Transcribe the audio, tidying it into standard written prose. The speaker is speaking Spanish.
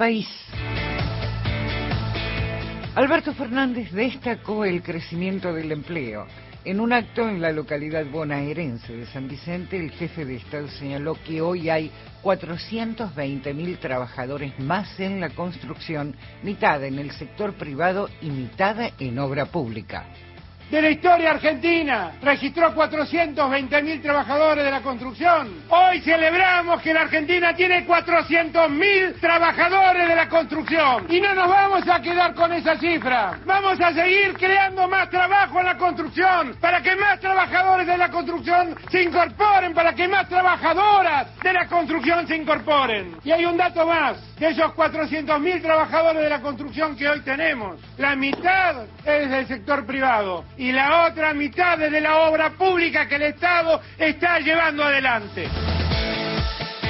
país. Alberto Fernández destacó el crecimiento del empleo. En un acto en la localidad bonaerense de San Vicente, el jefe de Estado señaló que hoy hay 420.000 trabajadores más en la construcción, mitad en el sector privado y mitad en obra pública. De la historia argentina, registró 420.000 trabajadores de la construcción. Hoy celebramos que la Argentina tiene 400.000 trabajadores de la construcción. Y no nos vamos a quedar con esa cifra. Vamos a seguir creando más trabajo en la construcción, para que más trabajadores de la construcción se incorporen, para que más trabajadoras de la construcción se incorporen. Y hay un dato más. De esos 400.000 trabajadores de la construcción que hoy tenemos, la mitad es del sector privado y la otra mitad es de la obra pública que el Estado está llevando adelante.